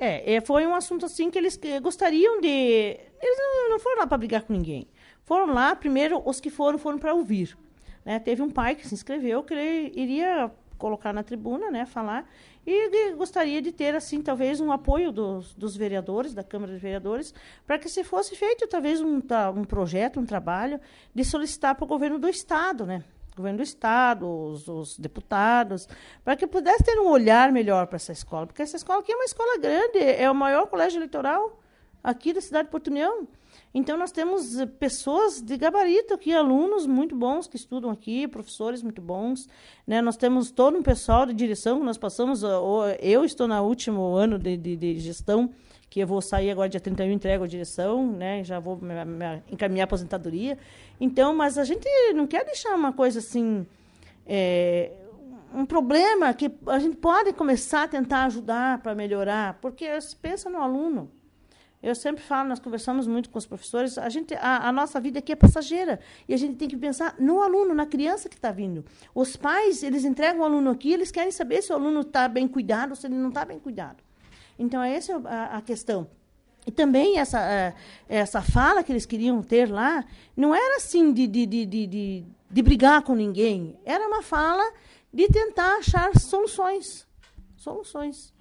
Foi um assunto assim que eles gostariam de... Eles não foram lá para brigar com ninguém. Foram lá, primeiro, os que foram para ouvir. Né? Teve um pai que se inscreveu, que ele iria colocar na tribuna, né, falar, e gostaria de ter, assim, talvez um apoio dos vereadores, da Câmara de Vereadores, para que se fosse feito, talvez, um projeto, um trabalho, de solicitar para o governo do Estado, né? Governo do Estado, os deputados, para que pudesse ter um olhar melhor para essa escola, porque essa escola aqui é uma escola grande, é o maior colégio eleitoral aqui da cidade de Porto União. Então, nós temos pessoas de gabarito aqui, alunos muito bons que estudam aqui, professores muito bons, né? Nós temos todo um pessoal de direção, que nós passamos, eu estou no último ano de gestão, que eu vou sair agora dia 31, entrego a direção, né? Já vou encaminhar a aposentadoria. Então, mas a gente não quer deixar uma coisa assim, um problema que a gente pode começar a tentar ajudar para melhorar, porque pensa no aluno. Eu sempre falo, nós conversamos muito com os professores, a nossa vida aqui é passageira, e a gente tem que pensar no aluno, na criança que está vindo. Os pais, eles entregam o aluno aqui, eles querem saber se o aluno está bem cuidado ou se ele não está bem cuidado. Então, essa é a questão. E também essa fala que eles queriam ter lá, não era assim de brigar com ninguém, era uma fala de tentar achar soluções.